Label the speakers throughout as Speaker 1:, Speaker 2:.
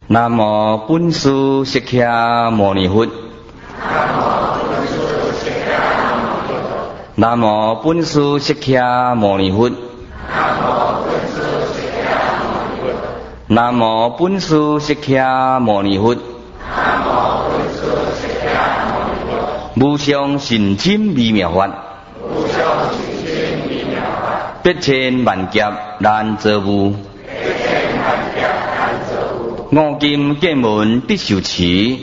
Speaker 1: 南无本师释迦牟尼佛。南无本师释迦牟尼佛。南无本师释迦牟尼佛。无上甚深微妙法。百千万劫难遭遇。五金剑门必受持。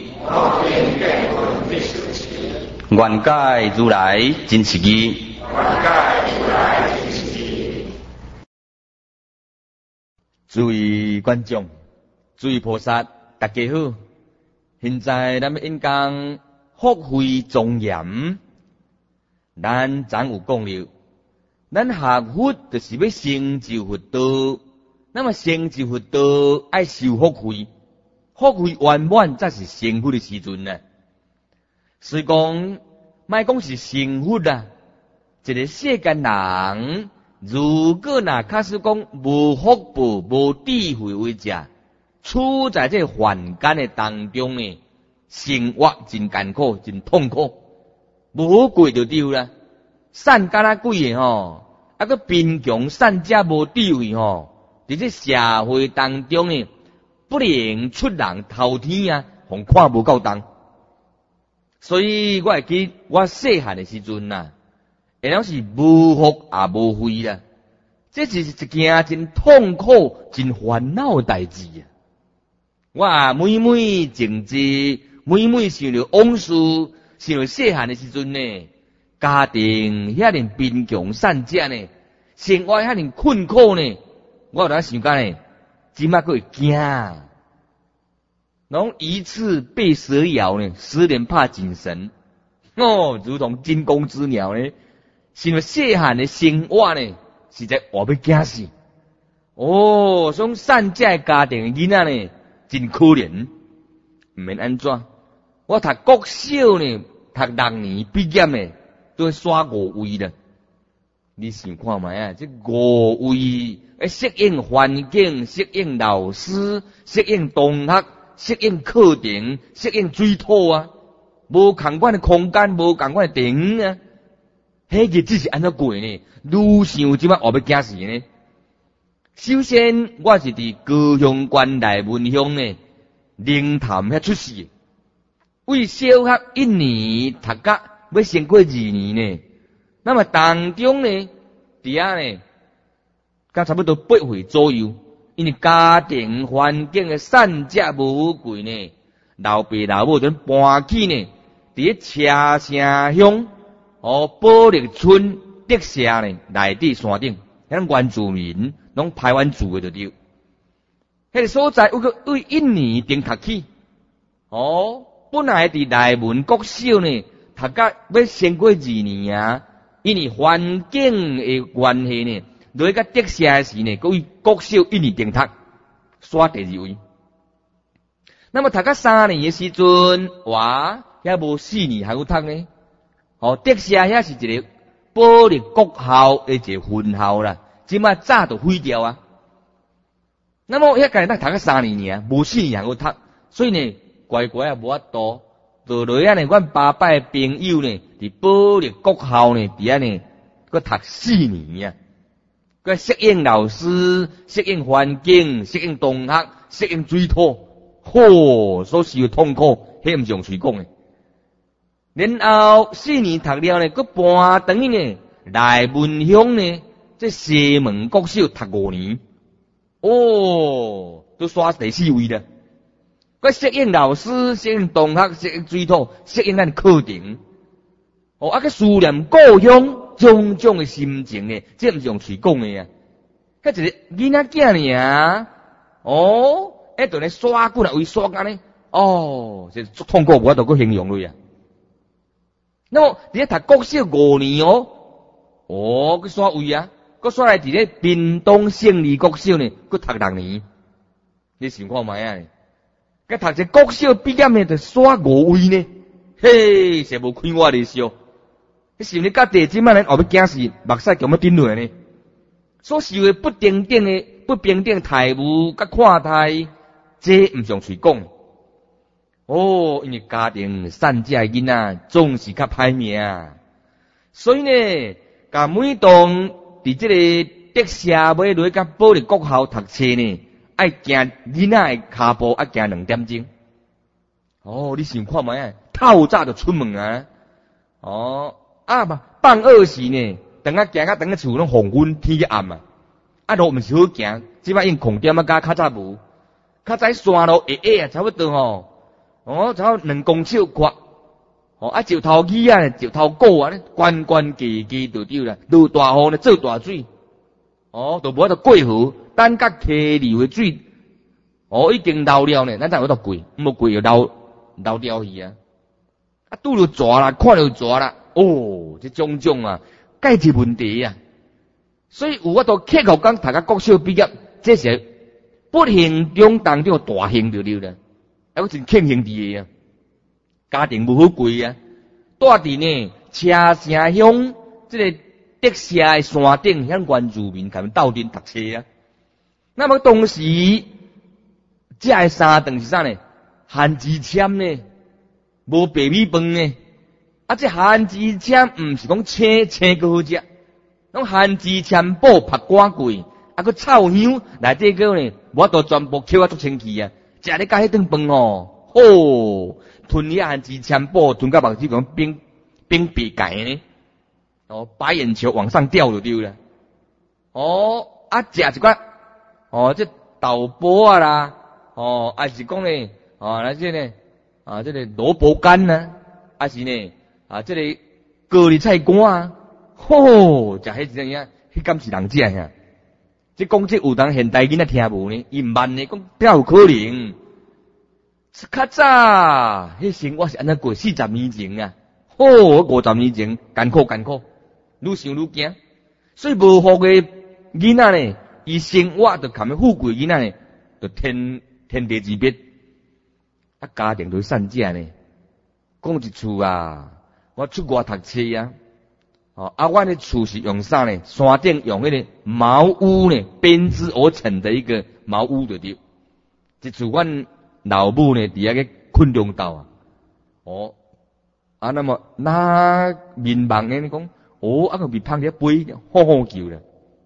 Speaker 1: 愿解如来真实义。诸位观众，诸位菩萨，大家好。现在咱们应讲福慧庄严。咱昨有讲了，咱学佛就是要成就佛道。那么成就佛道爱受福慧，福慧圆满才是成佛的时阵呢。所以讲，莫讲是成佛啊，一个世间人，如果若假使讲无福报、无智慧为者，处在这凡间的当中呢，生活真艰苦、真痛苦，无过就丢啦。善敢若鬼的吼，啊个贫穷善者无智慧吼。在这社会当中呢，不能出人头天啊，互看无够重。所以我会记我细汉的时阵呐，然后是无福也无慧啦，这是一件真痛苦、真烦恼的代志啊！我每每静止，每每想着往事，想着细汉的时阵呢，家庭遐尼贫穷善者呢，生活遐尼困苦呢。我有当想讲呢，即马佫会惊，拢一次被蛇咬呢，10年怕井绳，如同惊弓之鸟呢。想着细汉的生活呢，实在活要惊死。种善者家庭的囡仔呢，真可怜，毋免安怎？我读国小呢，读6年毕业呢，都刷5位了。你想看觅啊？这5位。适应环境，适应老师，适应同学，适应课程，适应水土啊！无同款的空间，无同款的地方啊！迄日子是安怎过呢？愈想即摆活要惊死呢！首先，我是伫高雄县内文乡呢，灵潭遐出世，为小学1年读甲要升过2年呢。那么当中呢，伫遐呢。甲差不多8岁左右，因为家庭环境的善者无贵呢，老爸老母准搬去呢，伫车城乡宝力村德社呢内底山顶，咱原住民拢排湾住的就对。迄个所在有个为1年顶读起，本来伫内文国小呢，读甲要升过2年啊，因为环境的关系呢。落去甲德社时呢，各位国小1年顶读，刷第2位。那么读到3年的时阵，哇，遐无4年还有读呢。德社遐是一个保力国校的一个分校啦，即马早就毁掉啊。那么遐个咱读到3年啊，无4年还有读，所以呢，乖乖啊无法度，就落遐呢，阮爸爸的朋友呢，伫保力国校呢，伫遐呢，佮读4年啊。佮适应老师，适应环境，适应同学，适应水土，所受痛苦，迄毋是用嘴讲的。然后4年读了呢，佮搬等于呢来文乡呢，这西门国小读5年，都刷第4位了。佮适应老师，适应同学，适应水土，适应咱课程，佮思念故乡。种种的心情呢，这毋是用嘴讲的啊！迄一个囡仔囝尔，对咧刷过来为刷干呢，这足痛苦，无法度去形容落啊。那么伫咧读国小5年去刷位啊，佮刷来伫咧屏东胜利国小呢，佮读6年。你想看觅啊？佮读一国小毕业呢，就刷5位呢，实无开我的笑。是你甲第即摆咱后要惊死，目屎强要顶落来呢。所受的不平等的待遇甲看待， 这毋上嘴讲。因为家庭散家囡仔总是较歹命，所以呢，甲每当伫这个德社尾落甲保利国校读册呢，爱行囡仔的骹步爱行2点钟。你想看觅啊？透早就出门啊！放学时呢，等下行到等下厝拢黄昏天去暗啊！路毋是好行，即摆因空点啊，加较早无，较早山路下下啊，差不多差2公尺宽，石头鱼啊，石头果啊，关关低低就对啦。落大雨呢，做大水，就无法度过河，等甲溪流的水，已经流了呢，咱才有法度过，无过就流掉去啊！拄着蛇啦，看到蛇啦，这种啊，解决问题啊！所以有法度克服讲，读甲国小毕业，这是不幸中当中大幸就对啦。我真庆幸伫个啊，家庭无好过啊，住伫呢车城乡这个德社的山顶，向原住民他们斗阵读册啊。那么当时这个三顿是啥呢？番薯签呢，无白米饭呢。这番薯签毋是讲青个好食，拢番薯签煲拍瓜粿，个臭香内底个呢，我都全部扣啊足清气啊。食咧甲迄顿饭吞了番薯签煲，吞到目睭讲冰白解呢，白眼球往上吊就对了。食一寡这豆腐啊啦，还是讲呢，那这呢，这个萝卜干呐，还是呢，这个高丽菜干啊，食迄怎样？迄敢是人食呀？这讲这有当现代囡仔听无呢？伊慢呢，讲哪有可能？较早迄生活是安怎过？40年前啊，50年前艰苦，愈想愈惊。所以无福的囡仔呢，伊生活就含富贵囡仔呢，就天地之别。家庭都散家呢。讲一厝啊，我出外读册啊。我的厝是用啥呢？山顶用迄个茅屋呢，编织而成的一个茅屋就对。一厝阮老母呢，伫个困中岛啊。那么那面盲呢？你讲个面胖咧飞，好叫啦。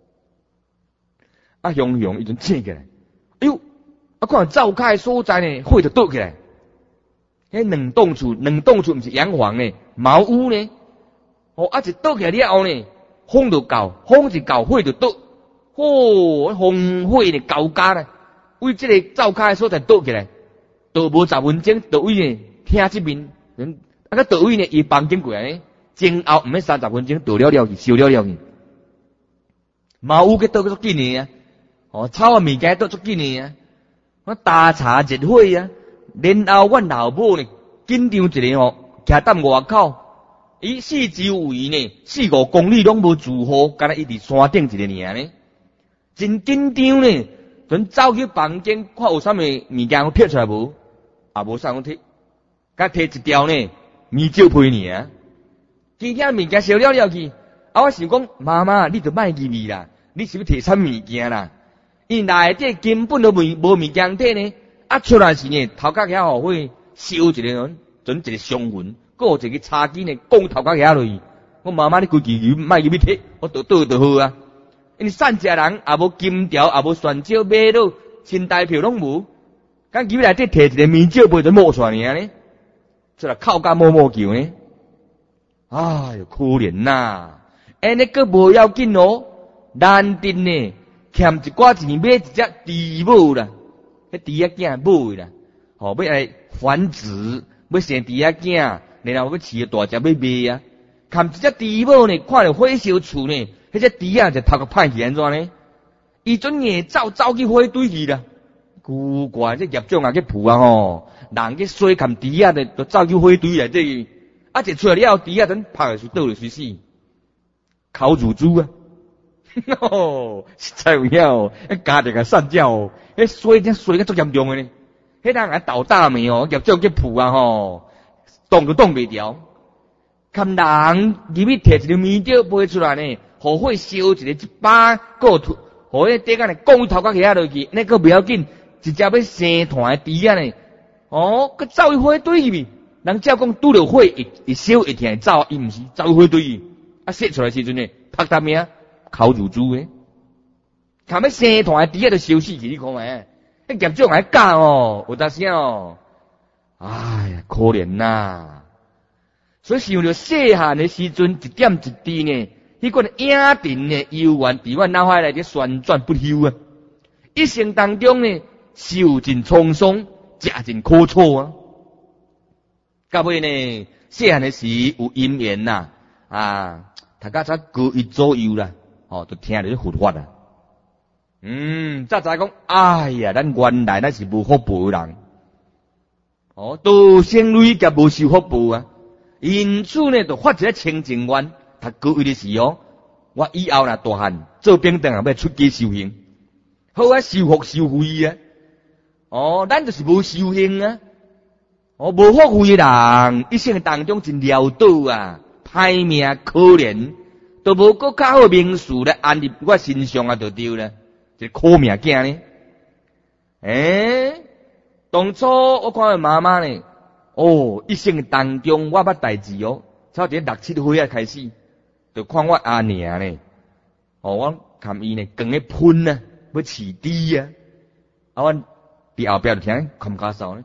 Speaker 1: 雄伊就醒起来，哎呦！看灶开所在呢，火就倒起来。迄两栋厝毋是洋房呢，茅屋呢。一倒起来了后呢，风就到，风一到，火就倒。风火呢交加呢，为这个灶开所在倒起来，倒无10分钟，倒位呢听这边，倒位呢伊房间过来呢，前后毋免30分钟，倒了去，烧了去。茅屋个倒个足紧呢啊，炒物件倒足紧呢啊。我大茶热火啊，然后阮老母呢紧张一个徛踮外口。伊四周围呢4-5公里拢无住户，干那伊伫山顶一个尔呢，真紧张呢。准走去房间看有啥物物件我摕出来无？无啥我摕，甲摕一条呢面罩皮尔。今遐物件烧了去，我想讲妈妈，你著卖入去啦，你是要摕啥物件啦？因内底根本都无物件摕呢，出来时呢头壳遐会烧一个，准一个伤痕。还有一个茶几呢，讲头壳下落去。我妈妈你规矩卖入去摕，我倒就好啊。因为散家人也无金条，也无蒜椒买到，亲代票拢无。敢入内底摕一个面罩杯就摸出来呢，出来靠甲摸叫呢。哎哟，可怜呐！安尼个无要紧哦，难定呢，欠一寡钱买一只猪母啦，迄猪仔囝买啦，要来繁殖，要生猪仔囝。然后要饲个大只要卖啊，看一只猪母呢，看到火烧厝呢，迄只猪仔就头壳歹去安怎呢？伊准硬走去火堆去啦，古怪这业种啊去扑啊吼，人去洗看猪仔就走去火堆内底，一出来了猪仔等拍下去倒落去死，烤乳猪啊，实在有影家庭啊散鸟哦，洗个足严重的呢，迄人啊倒大霉哦，业种去扑啊吼。动都动袂掉，看人入去摕一个面罩飞出来呢，火烧一个一把，个互迄底下呢，讲头壳下落去，那个不要紧， 一只要生团的猪呢，佮走去火堆去，人照讲拄着火会烧会疼走，伊毋是走去火堆去，射出来时阵呢，拍他命，口如珠诶，看要生团的猪就烧死去，你看卖，迄业种还教有当时哎呀，可怜呐！所以想着细汉的时阵，一点一滴呢，迄个影定呢，悠远伫阮脑海内底旋转不休啊！一生当中呢，受尽沧桑，食尽苦楚啊！到尾呢，细汉的时有因缘呐，大家才高一左右啦，就听着佛法啦。早知讲，哎呀，咱原来咱是无福报的人，道生累劫无受福报啊！因此呢，就发一个清净愿，读高一的时我以后若大汉做兵等要出家修行，好受福受惠啊！咱就是无修行啊！无福慧的人，一生当中真潦倒啊，歹命可怜，都无搁较好名士来安立我身上就对了，这苦命囝呢？当初我看我妈妈呢，一生当中我捌代志差点6、7岁开始，就看我阿娘呢，我看伊呢光咧喷啊，要饲猪啊，我伫后壁就听看家扫呢，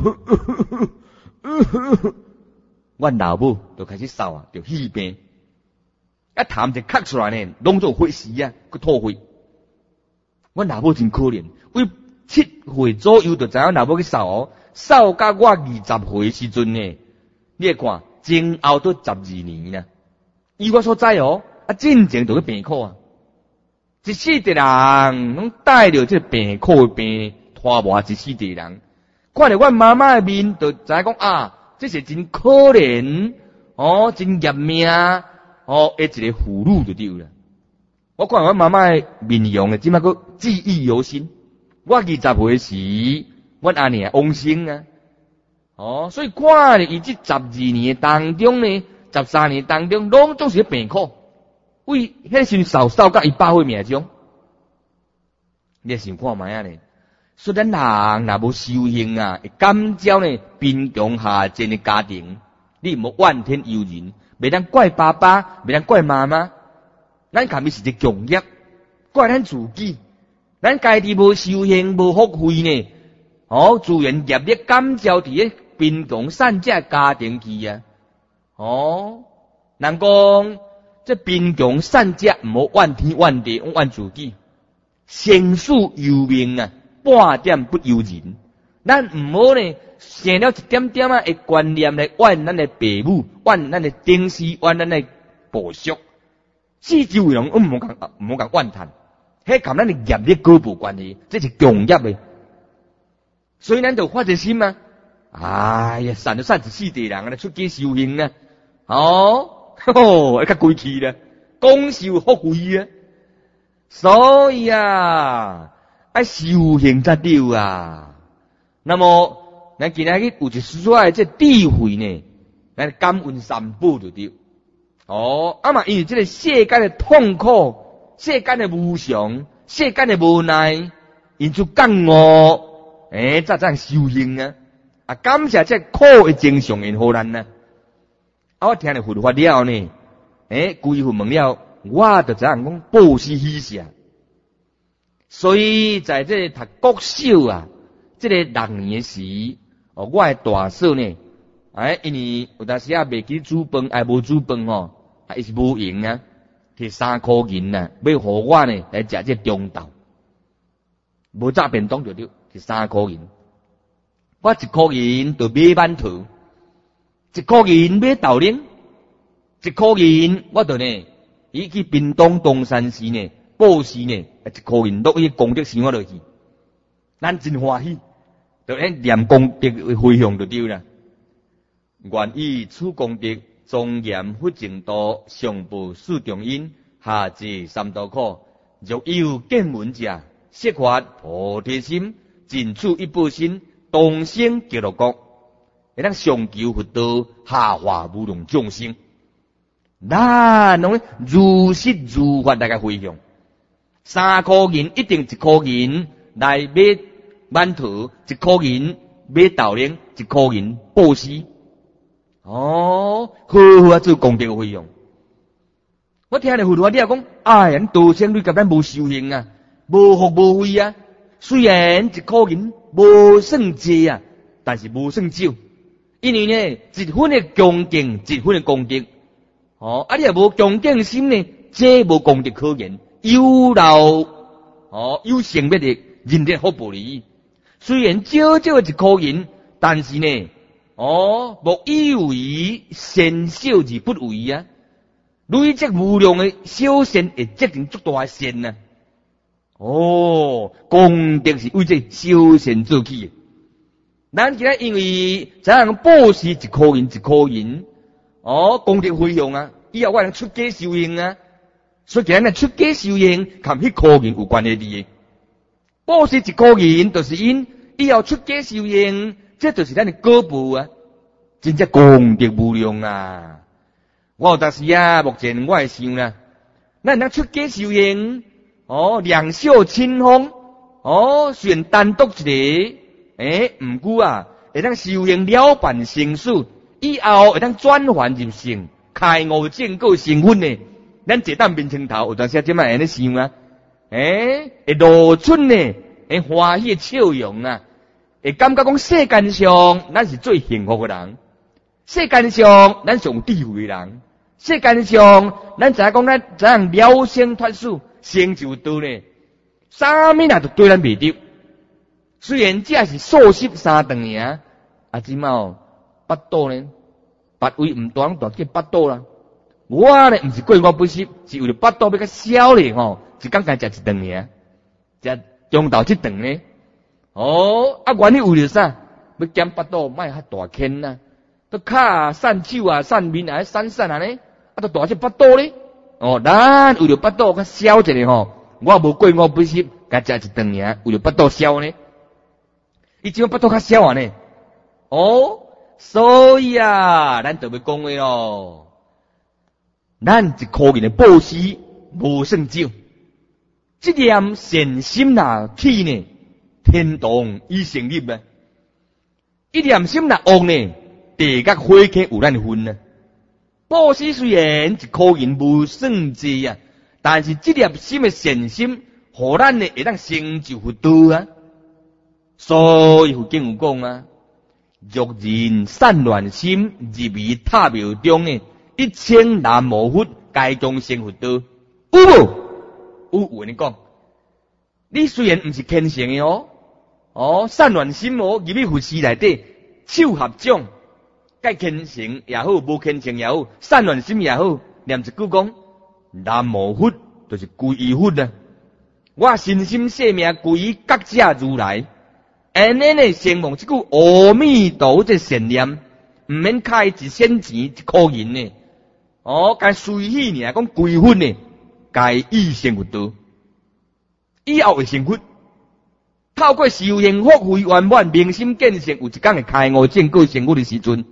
Speaker 1: 我老母就开始扫啊，就气病，痰一咳出来呢，拢做血丝啊，去吐血。我老母真可怜，为7岁左右就知影老母去扫扫到我20岁时阵呢，你会看前后都12年啦。以我所知真正就去病苦啊，一世的人拢带着这病苦的病拖磨一世的人，看着我妈妈的面，就知影讲这是真可怜真业命的一个妇女就对了。我看我妈妈的面容即摆佫记忆犹新。我20岁时，阮阿娘往生啊，所以看伊这12年当中呢，13年当中，拢总是病苦，为迄时扫到100岁命中，你想看卖啊呢？所以咱人若无修行会感召呢贫穷下贱的家庭，你莫怨天尤人，袂当怪爸爸，袂当怪妈妈，咱下面是一个共业，怪咱自己。咱家己无修行无福慧呢，自然业力感召伫咧贫穷善者家庭去啊。人讲这贫穷善者毋好怨天怨地，怨自己，生死由命啊，半点不由人。咱毋好呢，生了一点点的观念来怨咱的父母，怨咱的顶师，怨咱的部属，四周围人毋好讲怨叹。迄跟咱的业力高无关系，这是共业的，所以咱就发一心啊！哎呀，散就散一世地人啊，出家修行啊，较贵气啦，讲受福慧啊！所以爱修行才对啊。那么咱今仔日有一丝仔这智慧呢，咱感恩三宝就对。嘛，因为这个世间的痛苦。世间的无常，世间的无奈，因此觉悟，才修行啊！感谢这苦的真相因好咱我听了佛法了呢，规佛问了，我就知影讲报喜喜舍。所以在这读国小这个6年时，我的大嫂呢，因为有当时未记煮饭，无煮饭伊是无用啊。摕3块银要互我呢来食这中昼，无炸便当就对，摕3块银。我1块银就买馒头，1块银买豆奶，1块银我就呢，伊去屏东东山市呢，报时呢，1块银落去功德寺我落去，咱真欢喜，就念功德回向就对啦。愿以此功德。庄严佛净土，上报四重因，下济三途苦。若有见闻者，悉发菩提心，尽此一报身，当生极乐国。会当上求佛道，下化无量众生。咱拢如实如法来个回向，3块银一定1块银来买馒头，1箍银买豆奶，1箍银布施。好好啊，做功德费用。我听了佛陀你讲，哎呀，道生你甲咱无修行啊，无福无慧啊。虽然1箍银无算济啊，但是无算少，因为呢，1分的恭敬，1分的功德。你若无恭敬心呢，这无功德可言，有劳有成灭的人天福报哩。虽然少少1箍银，但是呢，莫以为善小而不为啊。累积无量的小善，会结成足大善啊。功德是为这小善做起的。咱今仔因为咱人布施1箍银1箍银，功德费用啊，以后我能出家修行啊，所以咱来出家修行，跟迄箍银有关系的。布施1箍银，就是因以后出家修行，这就是咱的果报啊，真正功德无量啊！我有当时啊，目前我会想啦，咱能出家修行，两袖清风，虽然单独一个，毋过啊，会当修行了办成事，以后会当转换入圣，开悟正果成分呢。咱坐当面前头，有当时点仔安尼想啊，会露出呢，会欢喜的笑容啊，会感觉讲世间上咱是最幸福的人，世间上咱上有智慧的人，世间上咱知影讲咱怎样了生脱死，成就道呢？啥物啊都对咱袂得。虽然只是数十三顿尔，即嘛8肚呢，8位毋大叫8肚啦。我呢毋是过午不食，是为了8肚要较少咧一工才食1顿尔，食中昼1顿呢。原理为了啥？要减8肚，莫较大坑啊，都骹散手啊、散面啊、散啊呢，都大只8肚咧。咱为了8肚较少一个我无过午不食，甲食1顿尔，为了8肚少呢。伊只8肚较少啊呢。所以啊，咱就要讲话咯。咱1箍银的布施无算少，这念善心若起呢，天堂已成立啊！一念心若恶呢，地甲火气有咱份啊！布施虽然1箍银无算济啊，但是这念心的善心，互咱呢会当成就佛道啊！所以佛经有讲啊，若人散乱心，入于塔庙中呢，1000南无佛，该中成佛道。有无？有人讲，你虽然毋是虔诚的散乱心入去佛寺内底，手合掌，该虔诚也好，无虔诚也好，散乱心也好，念一句讲南无佛，就是皈依佛啊！我身心性命皈依觉者如来。安尼呢，承蒙这句阿弥陀佛这善念，毋免开1仙钱1箍银呢。该随喜呢，讲归佛呢，该以成佛道，以后会成佛。透过修行福慧圆满，明心见性，有一天会开悟正果成佛的时阵，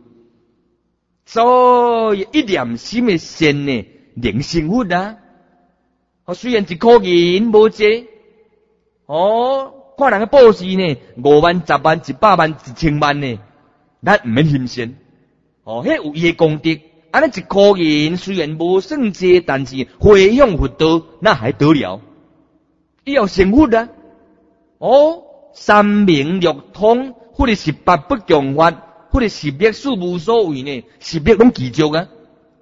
Speaker 1: 所以一念心的善呢，能成佛啊！虽然1箍银无济，看人个布施呢，5万、10万、100万、1000万呢，咱毋免嫌善。迄有伊的功德。安尼1箍银虽然无算济，但是回向佛道，那还得了？以后成佛啊！三明六通，或者18不共法，或者10力事无所谓呢，10力拢记住啊！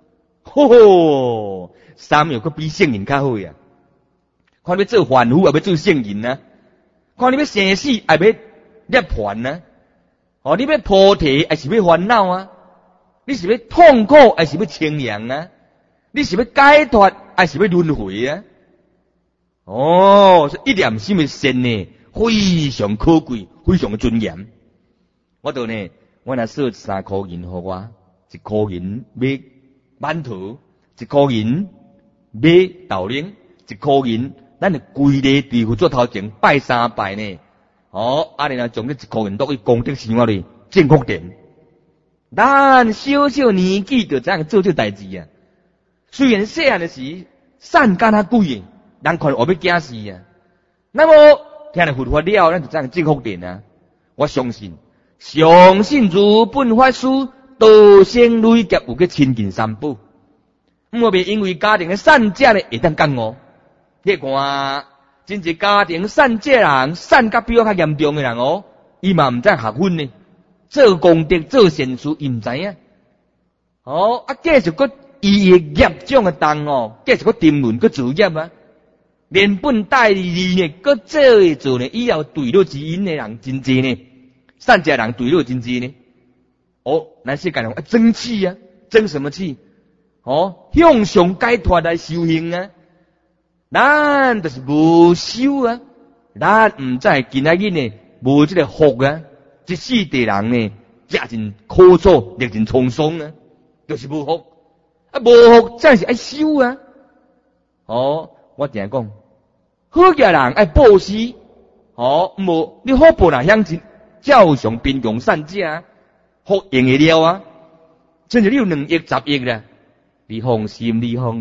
Speaker 1: 三又搁比圣人较好呀！看要做凡夫，也要做圣人啊！看你要生死，还要涅槃啊！你要菩提，还是要烦恼啊？你是要痛苦，还是要清凉啊？你是要解脱，还是要轮回啊？一念心的善呢，非常可贵，非常尊严。我呢，我若说3箍银给我，1箍银买馒头，1箍银买豆奶，1箍银，咱就规日伫佛座头前拜3拜呢。安尼若将这1箍银落去功德箱里，正福殿。咱小小年纪就这样做这代志啊！虽然细汉的时善干那贵，人看我要惊死啊。那么听了佛法了，咱就这样正福点啊！我相信如本法师道生累劫有个亲近三宝，莫别因为家庭的善者呢会当讲哦。你看，真是家庭善者人，善甲比较较严重的人哦，伊嘛唔知学分呢，做功德做善事，伊唔知影。哦，继续个伊的业障的重哦，继续个沉沦个造业啊。连本带利呢，搁做呢，以后对落之因的人真济呢，善者人对落真济呢。哦，那些人争气啊，争什么气？哦，向上解脱来修行啊。咱就是无修啊，咱唔知今仔日呢，无这个福啊，这世地人呢，食真苦楚，历真沧桑啊，就是无福。啊，无福真是爱修啊。哦，我定讲。好嘅人爱布施，哦，无你好报人向前，照常贫穷善者，福用会了啊！真是你有2亿10亿啦，你放心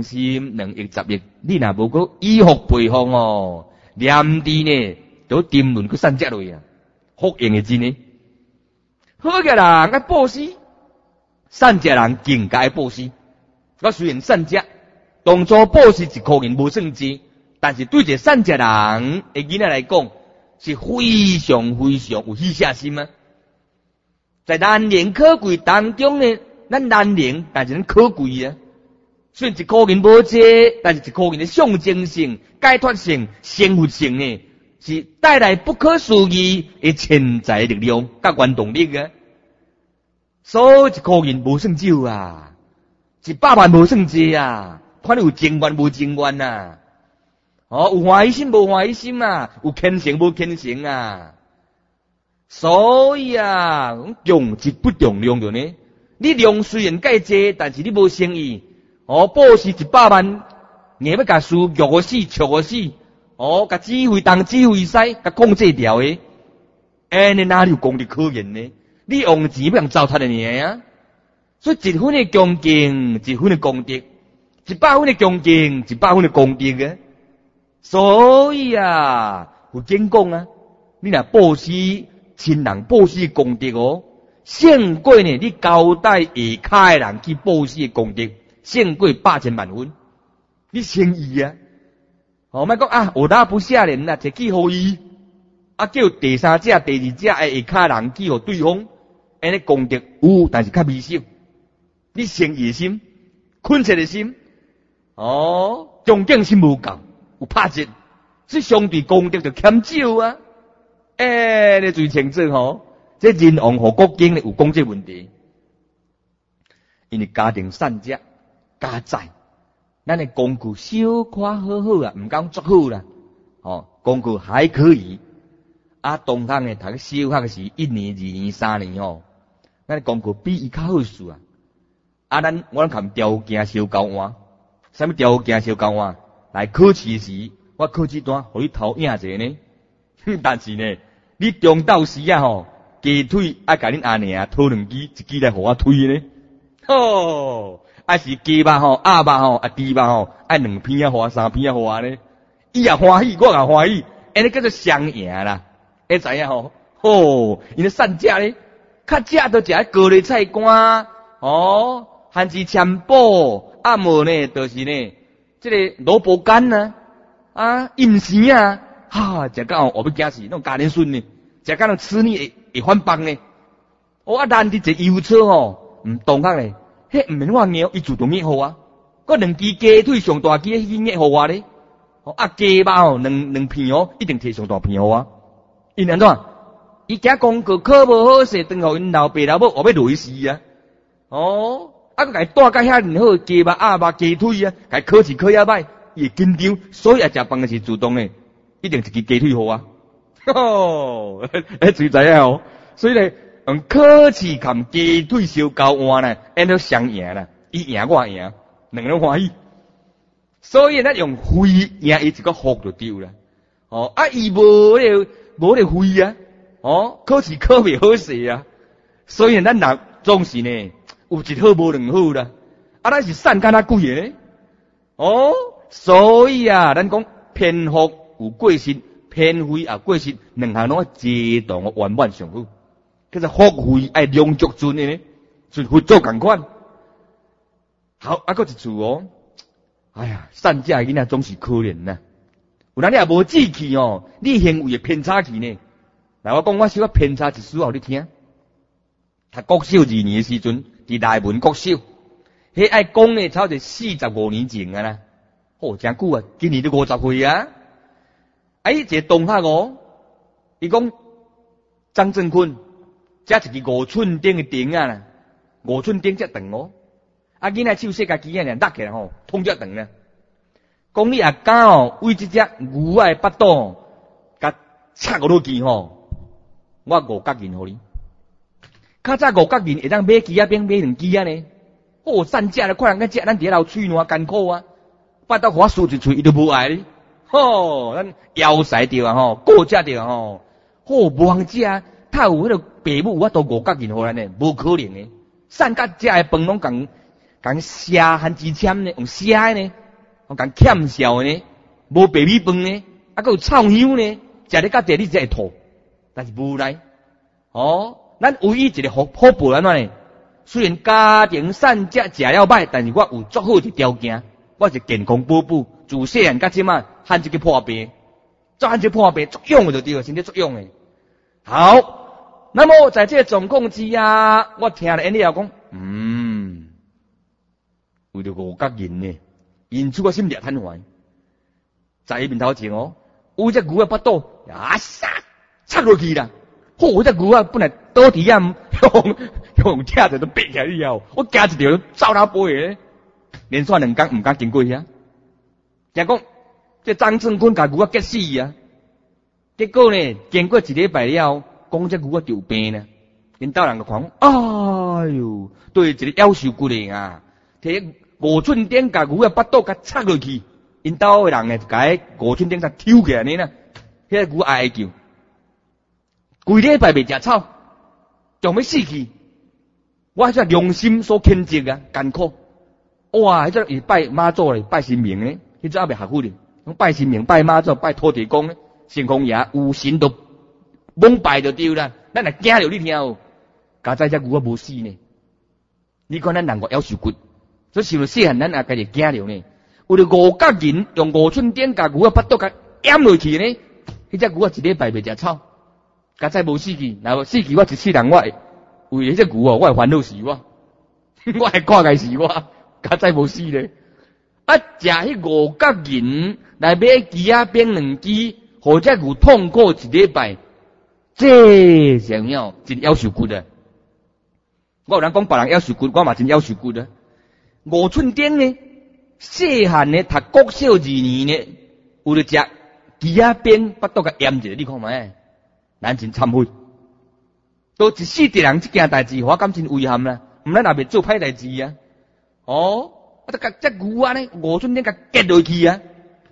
Speaker 1: ，2亿10亿，你若无个以福培福哦，念地呢都沉沦个善者类啊，福用会真呢。好嘅人爱布施，善者人更加爱布施。我虽然善者，当初布施1块银无算济。但是对一个善者人的囡仔来讲，是非常有喜舍心啊！在难能可贵当中呢，咱难能但是咱可贵啊。虽然1块银无济，但是1块银的象征性、解脱性、生活性呢，是带来不可思议的潜在力量、甲原动力啊！所以1块银无算少啊，100万无算济啊，看你有情愿无情愿啊！哦，有欢喜心无欢喜心啊，有虔诚无虔诚啊。所以啊，重质不重量的呢。你量虽然介济，但是你无诚意。哦，布施100万，硬要甲事虐我死、戳我死。哦，甲指挥东、指挥西，甲控制掉的。你哪里有功德可言呢？你用钱要人糟蹋的你啊！所以1分的恭敬，1分的功德；100分的恭敬，100分的功德啊。所以啊，有经讲啊，你若布施亲人布施功德哦，胜过呢你交代下骹的人去布施功德，胜过8000万分。你诚意啊！哦，莫讲啊，我大不下人啦，摕去互伊，啊叫第三者、第二者下骹人去互对方，安尼功德有，但是较微小。你诚意的心、恳切的心，哦，恭敬心无够。有拍折，这相对功德就欠少啊！你最清楚吼，这人王和国经呢有讲这问题，因为家庭善者家在，咱的功课小可好好啊，唔讲足好啦，哦，功课还可以。啊，同行的读个小学是1年、2年、3年哦，咱功课比伊较好数啊。啊，我看条件小交换，什么条件小交换？来考试时，我考试单互你偷影者呢。但是呢，你中到时啊吼，鸡腿爱甲恁阿娘讨2支，1支来互我推呢。是鸡肉吼、鸭肉吼、猪肉吼，爱2片啊互我、3片啊互我呢。伊也欢喜，我也欢喜，安尼叫做双赢啦。会知影吼？因为善者呢，较食都食高丽菜干，番薯签宝，啊无呢，就是呢。这个萝卜干呢，银丝啊，食到我要惊死，那种家庭孙呢，食到吃呢会反帮呢。咱伫一油车唔同个咧，迄唔免我猫，伊主动灭互我。嗰2支鸡腿上大支，迄灭互我咧。鸡肉2片一定摕上大片互我。因安怎？伊惊功课考无好势，等互因老爸老母我要累死啊！佮伊带甲遐好鸡肉、鸭肉、鸡腿啊，佮考试考遐歹，伊会紧张，所以食饭的是主动的，一定一支鸡腿互我。最知影哦。所以咧，用考试含鸡腿相交换呢，安尼双赢啦，伊赢我赢，两个人欢喜。所以咱用会赢伊一个福就对啦。伊无咧会啊，考试考袂好势啊，所以咱人总是呢。有一好无2好啦，咱是善干哪贵诶？所以啊，咱讲偏福有过失， 偏废啊过失，两项拢要齐同圆满上好。叫做福慧爱量足尊的呢，是佛祖同款。好，还佫一处哦。哎呀，善假囡仔总是可怜呐。有人你也无志气哦，你行为会偏差去呢。来，我讲我小可偏差一丝互你听。读国小2年的时阵，伫内文国小，迄爱讲呢，差不多45年前啊啦。哦，真久啊，今年都50岁啊。一个同学哦，伊讲张正坤。这一个5寸顶的顶啊啦，5寸顶遮长哦。啊，囡仔手细家机啊，拿起来吼，通遮长啦。讲你也敢哦，为这只牛仔的巴肚，甲插落去吼，我5角银互你。较早5角银会当买鸡仔饼买2支啊呢。哦，散价咧，看人家食，咱伫楼喙烂艰苦啊。巴肚互我输一喙，伊都无爱你。吼，咱枵塞着啊吼，过食着啊吼，吼无通食。他有迄个爸母，我都5角银互咱呢，无可能诶。散甲食诶饭拢共写汉字签呢，用写诶呢，共欠笑诶呢，无白米饭呢，还佫有臭香呢，食咧甲第你才会吐，但是无奈。哦，咱唯一一个好报安怎呢？虽然家庭散食食了歹，但是我有足好一条件，我是健康宝宝，自细汉甲即马汉一个破病，做汉一个破病作用就对了，身体作用诶。好。那么在这个状况之下，我听了因了讲，为了5角银呢，因此我心里瘫痪。在伊面头前哦，有只牛仔巴肚啊杀插落去啦，嚯！只牛仔本来倒地啊，用车子都爬起来了，我加一条走他背的，连续2天唔敢经过遐。听讲这张正坤甲牛仔激死啊，结果呢，经过1礼拜了。讲这牛仔着病呢，因兜人就讲，哎呦，对一个夭寿骨嘞啊，摕5寸顶甲牛仔巴肚甲插落去，因兜的人呢就甲5寸顶甲抽起来呢啦，迄个牛仔哀叫，规礼拜未食草，就要死去。我迄只良心所牵制啊，艰苦。哇，迄只伊拜妈祖嘞，拜神明嘞，迄只还未学会嘞，拜神明、拜妈祖、拜土地公嘞，神公爷有神都。蒙拜就对啦，咱来惊着你听哦。家在只牛仔无死呢，你看咱人个夭寿骨，所以想到细汉咱也家己惊着呢。为了5角银，用5寸顶甲牛仔巴肚甲淹落去呢，迄只牛仔1礼拜未食草，家在无死去，若无死去我一世人我会为迄只牛哦，我会烦恼死我，我会挂碍死我，家在无死咧。啊，食迄5角银来买鸡仔饼2支，或者牛痛苦1礼拜。这想要真夭寿骨的，我有人讲别人夭寿骨，我嘛真夭寿骨的。5寸顶呢，细汉呢读国小2年呢，为了食鸡仔饼，巴肚甲淹一下，你看卖，咱真忏悔。都一世的人这件代志，我感真遗憾啦。唔咱也未做歹代志啊。哦，啊，甲这牛仔呢，5寸顶甲结落去啊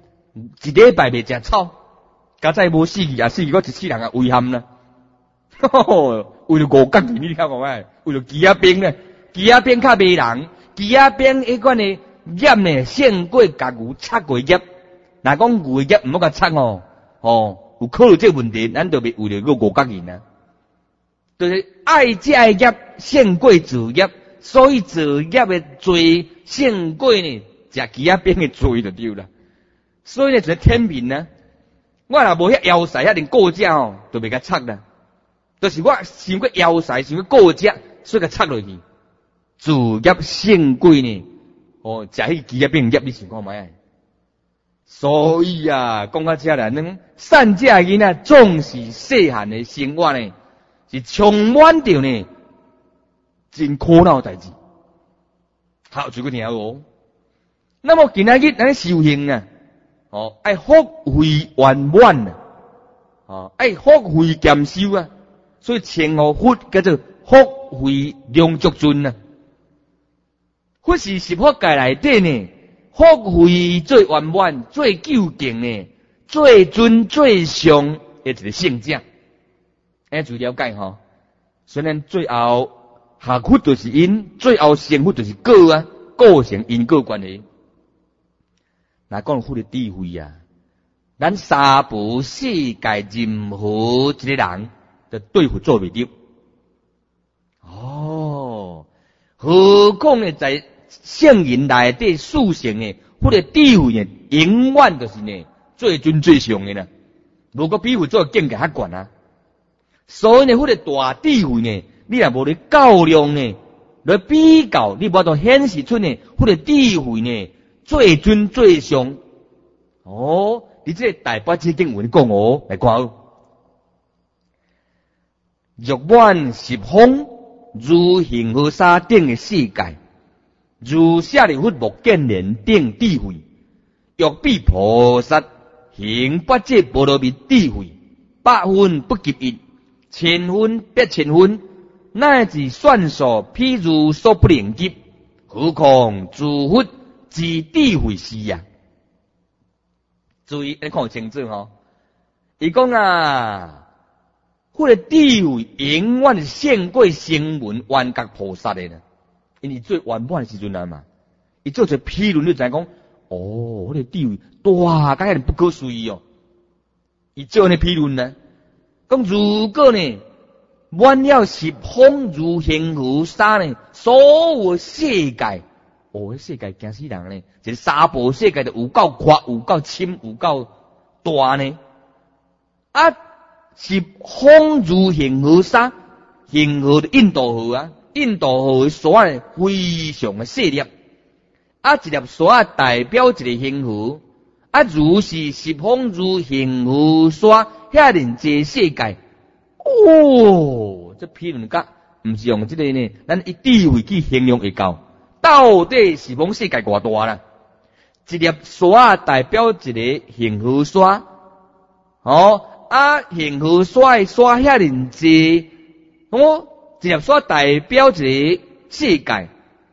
Speaker 1: ，1礼拜未食草。家再无死去也死去，我一世人也遗憾啦。为了5角银，你听我咩？为了鸡仔饼呢？鸡仔饼较迷人，鸡仔饼迄款呢叶呢，先过甲牛插过叶。若讲牛的叶唔好甲插哦，有考虑这问题，咱就袂为了个5角银啊。就是爱食的叶先过自叶，所以自叶的罪先过呢，食鸡仔饼的罪就对啦。所以呢，就是天平呢。我若无遐枵塞，遐连过食哦，就袂甲插啦。就是我想过枵塞，想过过食，所以甲插落去。自业胜过呢，食迄鸡仔饼业，你想看卖？所以啊，讲到这啦，咱善食囡仔总是细汉的生活呢，是充满着呢真苦恼代志。好，最后听哦。那么今仔日咱修行啊。爱福慧圆满啊，爱福慧兼修啊，所以称呼佛叫做福慧量足尊啊。佛是十法界内底呢，福慧最圆满、最究竟呢、最尊最上的一个圣者。最了解吼。虽然最后下佛就是因，最后成佛就是果啊，果成因果关系。若讲佛的智慧啊， 咱三不世界任何一个人都对付做袂到。哦，何况呢，在圣人内底塑成的，或者智慧呢，永远就是呢最尊最上的啦。如果比喻做境界较悬啊，所以呢，或者大智慧呢，你若无咧较量呢，来比较，你无法度显示出呢，或者智慧呢最尊最上。哦，你这大八字经文讲哦，来看哦。若满十方如恒河沙等的世界，如舍利弗目犍连等智慧，欲比菩萨行八界波罗蜜智慧，百分不及一，千分百千分，乃至算数譬如所不能及，何况诸佛之智慧是啊！注意，你看清楚吼。伊讲啊，迄个智慧永远是胜过声闻缘觉菩萨的呢。因为最圆满的时阵啊嘛，伊做出批论，你知影讲，哦，迄个智慧大，甲遐不可思议哦。伊做呢批论呢，讲如果呢，满了十方如恒河沙呢，所有世界。哦，世界惊死人呢！这三部世界就有够宽、有够深、有够大呢。啊，十方如恒河沙，恒河的印度河啊，印度河的沙呢非常的细粒。啊，一粒沙代表一个恒河。啊，如是十方如恒河沙，遐尼济世界。哦，这批论家唔是用这个呢，咱以智慧去形容会到。到底十方世界偌大啦？一粒沙代表一个恒河沙，哦啊，恒河沙的沙遐尼济，哦，一粒沙代表一个世界，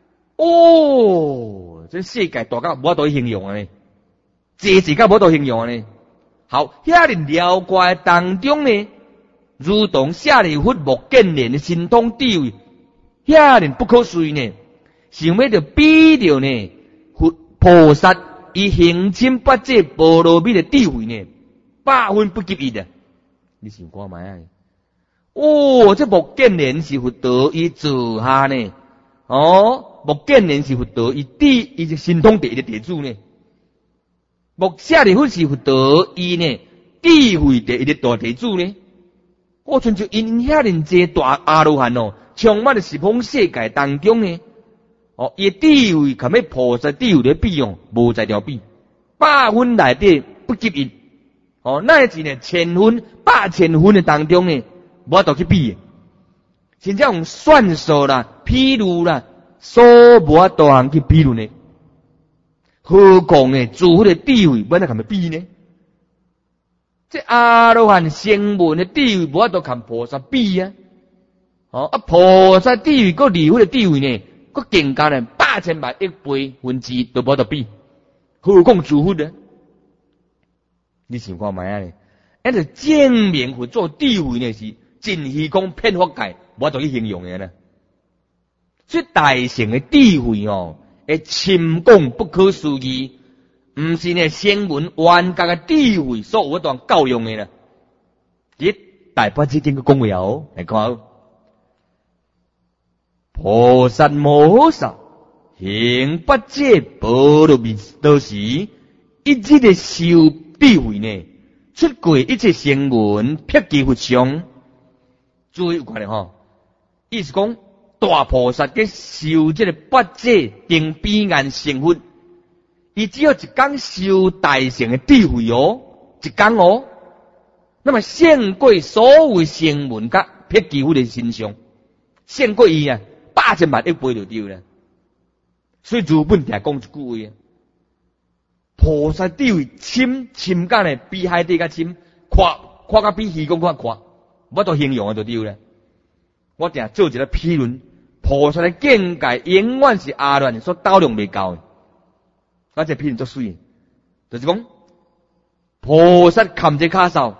Speaker 1: 哦，这世界大到无法度形容啊呢，济到无法度形容啊呢。好，遐尼辽阔当中呢，如同舍利弗目犍连的神通智慧，遐尼不可思议呢。想要着比着呢，菩萨以行深八界波罗蜜的智慧呢，百分不及一的。你想看卖啊？哦，这目犍连是佛陀伊座下呢，哦，目犍连是佛陀伊是神通第一的弟子呢。舍利弗是佛陀伊呢智慧第一的大弟子呢。我亲像因遐尼济大阿罗汉哦，充满了十方世界当中呢。哦，伊智慧甲咩菩萨智慧咧比哦，无在条比，百分内底不及一。哦，乃至呢千分、百千分的当中呢，无法度去比。甚至用算数啦、譬如啦，所无法度通去比论呢。何况呢，诸佛的智慧，要哪甲咪比呢？这阿罗汉声闻的智慧，无法度甲菩萨比啊。哦，啊菩萨智慧个离佛的智慧呢？个更加呢，8000万亿倍分之都无得比，何况诸佛呢？你想看卖啊？那就证明佛做智慧呢是真虚空骗法界，无得去形容的呢。所以大乘的智慧哦，会深广不可思议，唔是呢声闻缘觉的智慧所有当教用的呢。一大八字经个讲话哦，来看。菩萨摩诃萨行八界波罗蜜多时，一日的修智慧呢，出过一切声闻辟支佛相。注意有看咧吼，意思讲大菩萨嘅修这个八界定彼岸成佛，伊只有一天修大乘的智慧哦，一天哦，那么胜过所有声闻甲辟支佛的身上，胜过伊啊。8000万亿倍就对了，所以日本定讲一句话啊：菩萨智慧深甲呢，比海底较深，看甲比虚空较宽，我都形容就对了。我定做一个批论，菩萨的境界永远是阿罗汉所导量未够的。我这批论足水，就是讲菩萨扛一卡扫，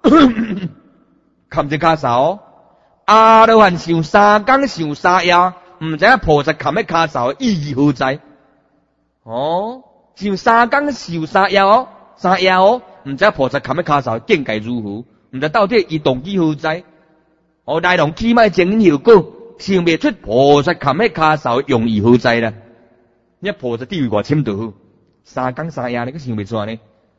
Speaker 1: 扛一卡扫。阿罗汉想三更想三夜，唔知影菩萨扛咩卡扫意义何在？哦，想三更想三夜哦，三夜哦， 唔知菩萨砍喺骹手境界如何，唔知到底伊動機何在。來龍去脈前因後果，想未出菩薩砍喺骹手用意何在啦？你菩薩地位偌深度，3天3夜你都想未出來呢？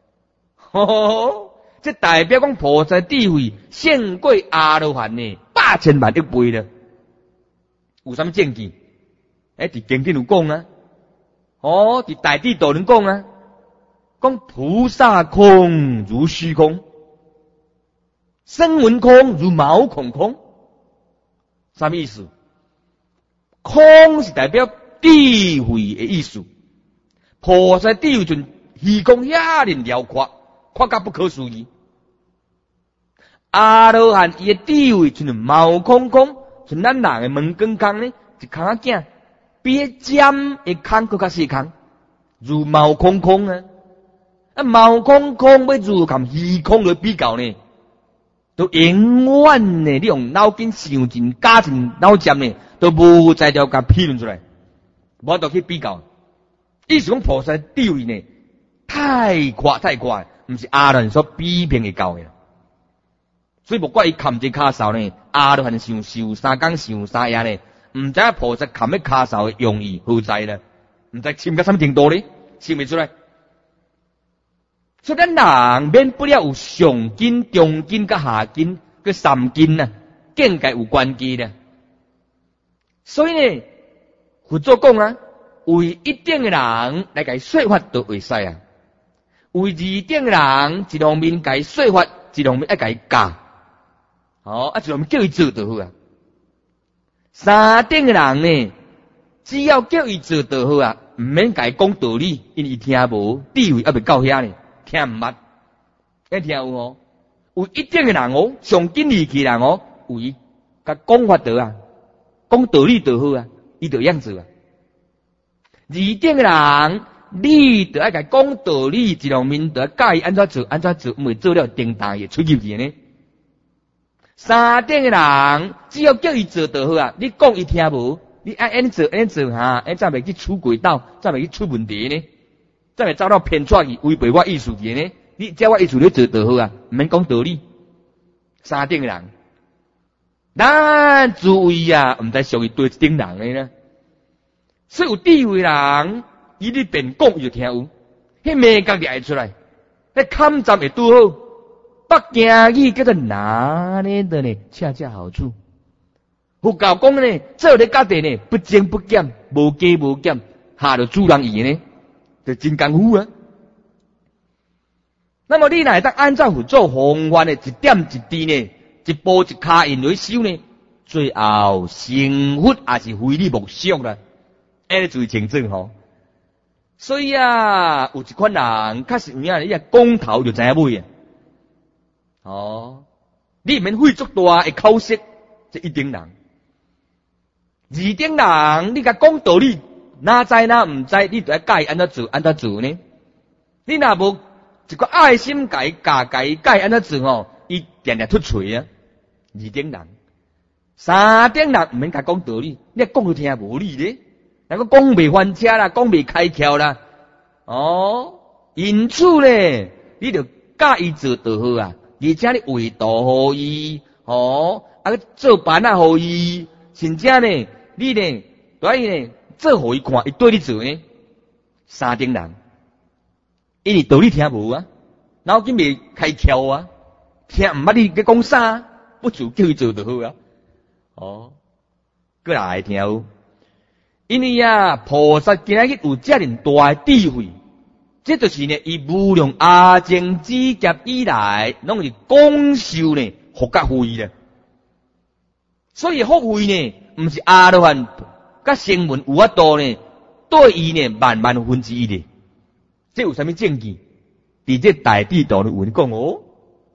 Speaker 1: 這代表講菩薩地位勝過阿羅漢呢8000萬億倍啦。有啥物證據？佇經典有講啊，佇大地道人講啊，講菩薩空如虛空，聲聞空如毛孔空。啥物意思？空是代表地位的意思，菩薩地位就虛空遐尼遼闊，闊到不可思議。阿羅漢伊的地位就是毛孔空，像咱人的門根空呢，一空仔囝，比尖的空更較細空，如毛孔空啊。毛孔空要如同虛空來比較呢，都永遠呢，你用腦筋想盡、加盡腦汁呢，都無才調甲批論出來，無都去比較。意思講菩薩地位呢，太闊，唔是阿羅漢所比拼會到嘅。所以莫怪伊砍這骹手呢，阿羅漢想受3天想3夜呢，唔知菩薩砍喺骹手嘅用意何在呢？唔知深到什麼程度呢？想未出來。所以咱人免不了有上根、中根、甲下根、甲三根啊，境界有關係的。所以呢，佛祖講啊，為一定嘅人來甲伊說法都會使啊，為二定嘅人一方面甲伊說法，一方面愛甲伊教。一方面叫伊做就好啊。3等嘅人呢，只要叫伊做就好啊，唔免甲伊講道理，因為伊聽無，地位還未到遐呢。聽唔捌，你聽有無？有一定嘅人上緊義氣人有伊甲講法得啊，講道理就好啊，伊就樣子啊。二等嘅人，你就愛甲講道理，一方面就教伊安怎做，唔會做了叮當也出入去呢。3等嘅人，只要叫伊做就好啊，你講伊聽無，你愛安做哈，才袂去出軌道，才袂去出問題呢。再來走到偏錯去違背我意思嘅呢？你照我意思你做就好啊，唔免講道理。3等人，咱諸位啊，唔知屬於對一等人嘅呢。所以有地位人，伊你便講伊就聽有，迄美角就愛出來，迄勘站會拄好。北京語叫做拿捏的呢，恰恰好處。佛教講呢，做咧家己呢，不增不減，無加無減，下就主人意呢。就真功夫啊！那麼你若當按照佛祖方法呢，一點一滴呢，一步一腳印來修呢，最後成佛也是非你莫屬啦。你注意清楚吼。所以啊，有一款人確實有影，你啊講頭就知影尾啊。你免費足大會口舌，這一等人。二等人，你甲講道理。哪知哪唔知，你就要教伊安怎做呢？你若無一個愛心教伊安怎做伊定定突嘴啊。二等人，3等人唔免甲講道理，你講佢聽無理咧。人講講未翻車啦，講未開竅啦。因此咧，你就教伊做就好啊。而且你為道互伊，做班啊互伊，甚至呢，你呢，所以呢。做互伊看，伊對你做呢？3等人，因為道理聽無啊，腦筋未開竅啊，聽唔捌你嘅講啥，不就叫伊做就好啊。過來聽有，因為啊，菩薩今日有遮爾大智慧，這就是呢，伊無量阿僧祇劫以來，攏是廣受呢福甲慧啦。所以福慧呢，唔是阿羅漢。甲聲聞有法度呢，對伊呢萬分之一的，這有啥物證據？佇這大地道的有人講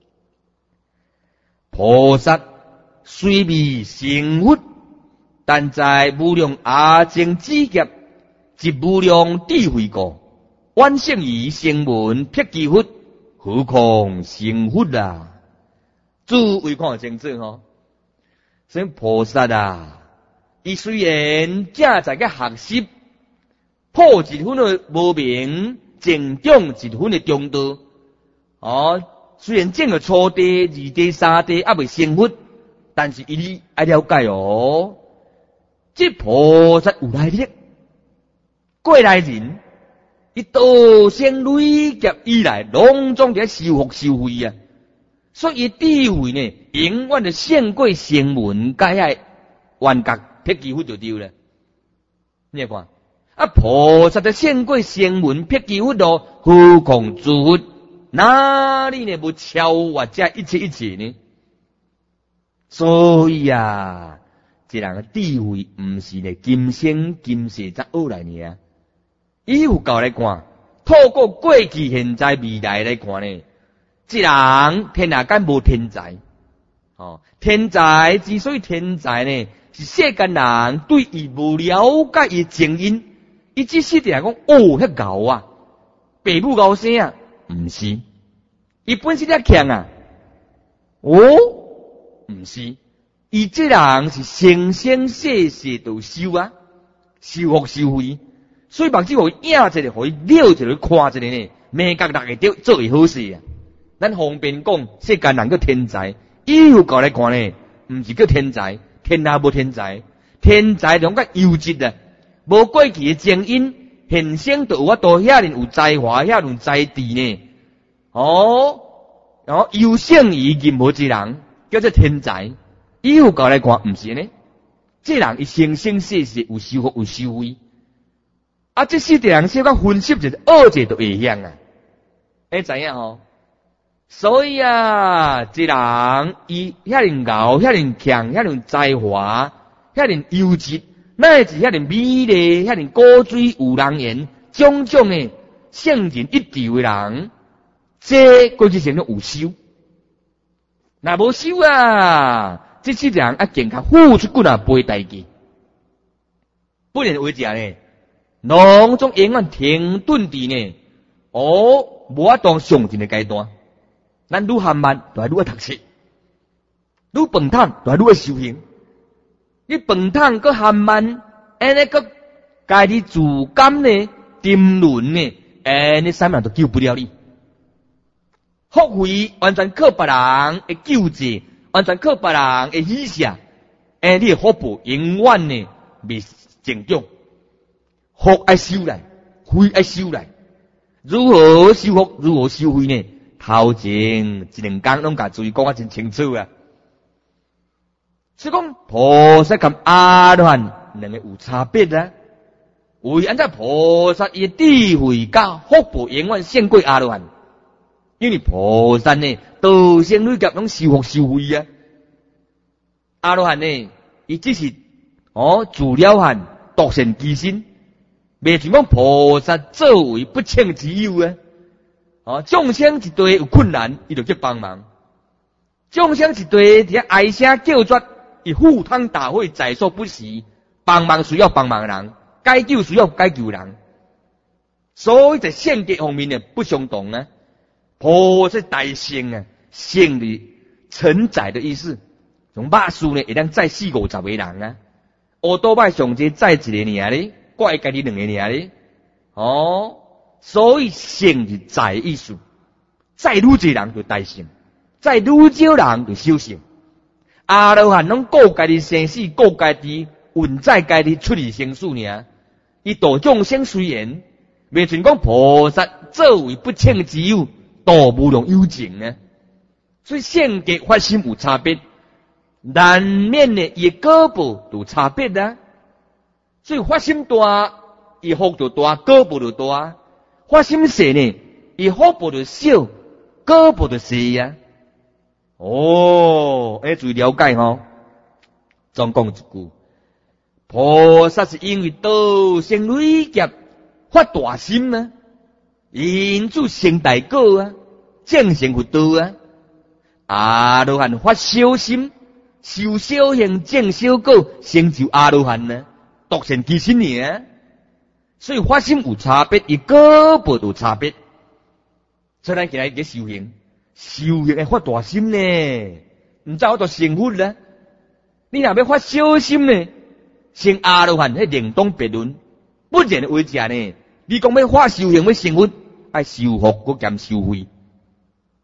Speaker 1: 菩薩雖未成佛，但在無量阿僧祇劫及無量智慧故，遠勝於聲聞辟支佛，何況成佛啊？諸位看清楚吼，所以菩薩啊。伊雖然正在個學習，破一分的無明，成長一分的中道， 虽然证了初地、二地、三地还未成佛，但是伊爱了解这菩萨有来历，过来人，伊道生累劫以来，拢总在修福修慧啊，所以智慧呢，永远的胜过声闻，该爱幻觉撇几佛就对了。你看，菩萨的胜过声闻撇几佛咯，何况诸佛？哪里呢？不超越这一切一切呢？所以啊，这人的智慧不是呢今生今世才学来呢。以佛教来看，透过过去、现在、未来来看呢，这人天下间无天才。天才之所以天才呢，是世间人对伊无了解伊情因，伊只是定讲遐高啊，爸母高生啊。唔是，伊本身咧强啊，唔是，伊这人是生生世世都修啊，修福修慧，所以目睭互伊影一个，互伊了一个，看一个呢，明角六个着做会好事啊。咱方便讲，世间人叫天才，以佛教来看呢，唔是叫天才，天下无天才，天才拢较优质啊，无过去的正因。现生就有法度，遐人有才华，遐人有才智呢。优胜于任何之人，叫做天才。以佛教来看，唔是呢。这人伊生生世世有修福有修慧，这世的人小可分析一下，学者就会晓啊。知影所以啊，这人伊遐人牛，遐人强，遐人才华，遐人优质。乃至遐人美丽，遐人高水有人缘，种种的圣人一流的人，这过去成了有修。若无修啊，这些人更加付出骨背代志。不然为啥呢？拢总永远停顿伫呢，无法当上进的阶段。咱愈含慢，就愈读书；愈饭桶，就愈修行。你饭桶搁含慢，尼搁家己自甘呢、沉沦呢，尼三样都救不了你。福慧完全靠别人的救济，完全靠别人的喜舍，你的福报永远呢未成长。福爱修来，慧爱修来，如何修福，如何修慧呢？头前一两讲拢甲注意讲啊真清楚啊。所以讲菩萨跟阿罗汉两个有差别啊。为安怎菩萨伊智慧甲福报永远胜过阿罗汉？因为菩萨呢，道生累劫拢修福修慧啊。阿罗汉呢，伊只是自了汉独善其身，未像讲菩萨作为不称之有啊。众生一堆有困难，伊就去帮忙；众生一堆伫哀声叫绝。伊赴汤蹈火，在所不惜，帮忙需要帮忙的人，解救需要解救人，所以在性格方面呢不相同啊。菩萨大圣啊，圣的承载的意思，从马术呢会当载450个人啊，乌多摆上济载一个尔咧，怪家己2个尔咧，所以圣是载意思，载愈济人就大圣，载愈少人就小圣。阿罗汉拢顾家己生死，顾家己运载家己出离生死尔。伊度众生虽然未像讲菩萨作为不称之有，度无量有情呢。所以性格发心有差别，难免呢伊果报有差别啊。所以发心大，伊福就大，果报就大；发心小呢，伊福报就小，果报就小啊。注意了解总讲一句，菩萨是因为道生累劫发大心啊，因此成大果啊，正成佛道啊。阿罗汉发小心，修小行正小果，成就阿罗汉呢，独善其身尔。所以发心有差别，伊果报有差别。所以咱起来去修行。修行会发大心呢，唔知我就成佛啦。你若要发小心呢，成阿罗汉迄另当别论。不然为啥呢？你讲要发修行要成佛，爱修福搁兼修慧。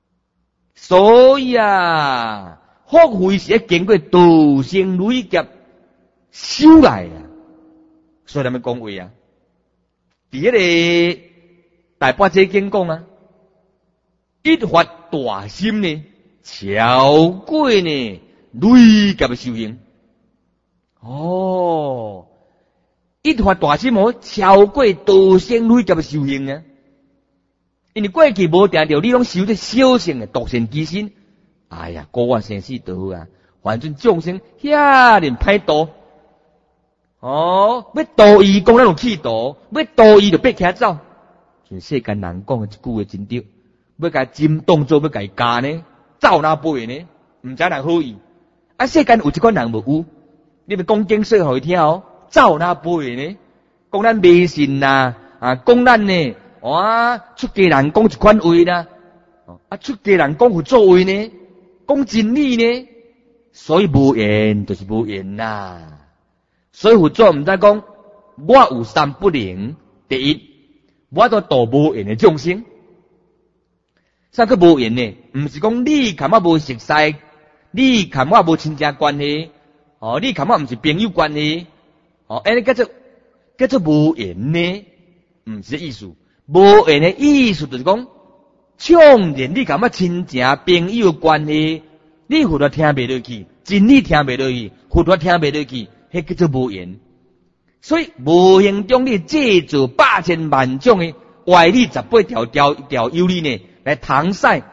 Speaker 1: 所以啊，福慧是要经过道生累劫修来啊。所以咱们讲话啊，伫迄个大八节经讲啊，一发大心呢，超过呢累劫的修行。哦，一发大心哦，超过道生累劫的修行啊。因为过去无定着你拢修这小乘的独善其身，哎呀，过我生死都好啊，反正众生遐尼歹度。哦，要度伊讲咱有气度，要度伊就别起走。像世间人讲的一句话真对，要甲金动作要甲伊加呢，走哪背呢？唔知人好意。啊，世间有一款人无有，你要讲经说互伊听哦，走哪背呢？讲咱迷信呐，讲咱呢。哇！出家人讲一款话啦，出家人讲有作为呢，讲真理呢，所以无言就是无言啦。所以佛祖唔知讲，我有三不能。第一，我都度无言的众生。啥叫无言呢？唔是讲你甲我无熟悉，你甲我无亲戚关系，你甲我唔是朋友关系，安尼叫做无言呢？唔是意思。无言的意思就是讲，唱然你甲我亲情朋友关系，你佛陀听袂落去，真理听袂落去，佛陀听袂落去，迄叫做无言。所以无形中你借助百千万种的歪理18条有理呢，来搪塞。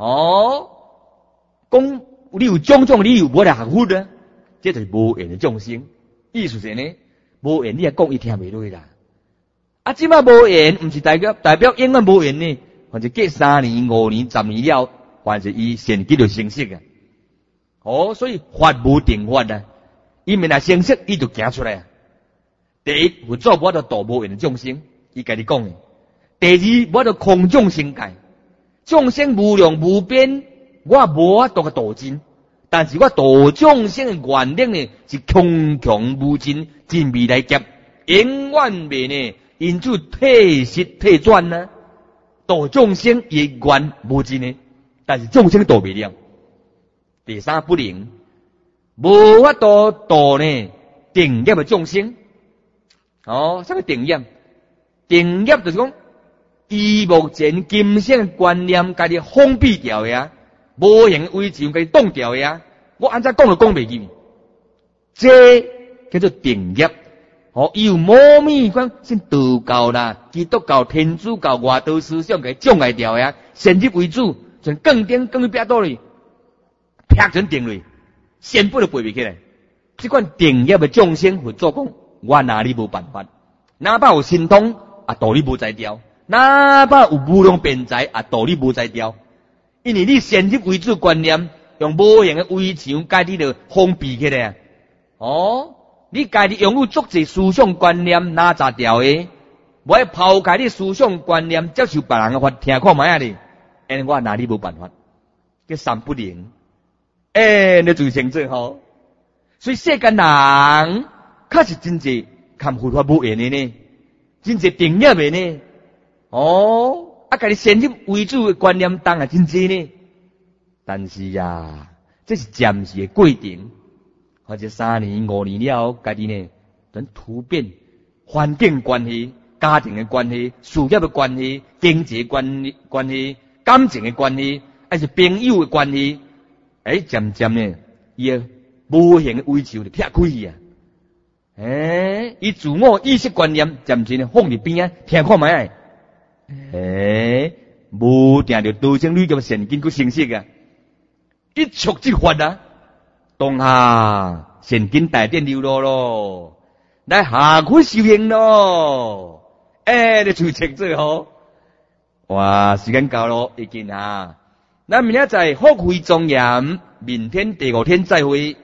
Speaker 1: 讲你有种种理由无来学佛呢，这就是无言的众生。意思是呢，无言你也讲伊听袂落去啦。即摆无言，唔是代表永远无言呢，或者过3年、5年、10年了，或者伊现机就成色啊。所以法无定法啊，伊面若成色，伊就行出来啊。第一，佛祖我着度无言的众生，伊家己讲的。第二，我着空众生界，众生无量无边，我无法度个度尽，但是我度众生的愿力呢，是强强无尽，尽未来劫，永远未呢。因此退失退转呢，度众生也愿无尽呢，但是众生度未了。第三不能，无法度呢定业的众生。啥个定业？定业就是讲，以目前今生的观念，家己封闭掉的啊，无形为常家己挡掉的啊，我安怎讲都讲袂进，这叫做定业。伊有魔秘讲，先道教啦、基督教、天主教、外道思想给障碍掉呀，先入为主，从更顶更壁倒里，啪成定类，先不就背袂起来。这款定业的众生会做讲，我哪里无办法？哪怕有神通，道理无在调；哪怕有无量辩才，道理无在调。因为你先入为主观念，用无形的围墙，家己就封闭起来。你家己拥有足侪思想观念哪查掉的？我要抛开你思想观念，接受别人的话，听看卖啊哩？我哪里无办法？叫三不能。你最清楚吼。所以世间人确实真济看佛法无缘的呢，真济定业的呢。家己先入为主的观念当然真济呢。但是呀，这是暂时的过程。或者3年、5年了，家己呢，等突变环境关系、家庭的关系、事业的关系、经济关系、感情的关系，还是朋友的关系，渐渐呢，伊无形的围墙就劈开去啊！伊自我意识观念渐渐放伫边啊，听看卖无定着道生旅叫神经去成色啊！一触即发啊！当下现今大电流咯，来下苦修行咯。你就清楚好。哇，时间到咯，已经咱明仔载福慧庄严，明天第5天再会。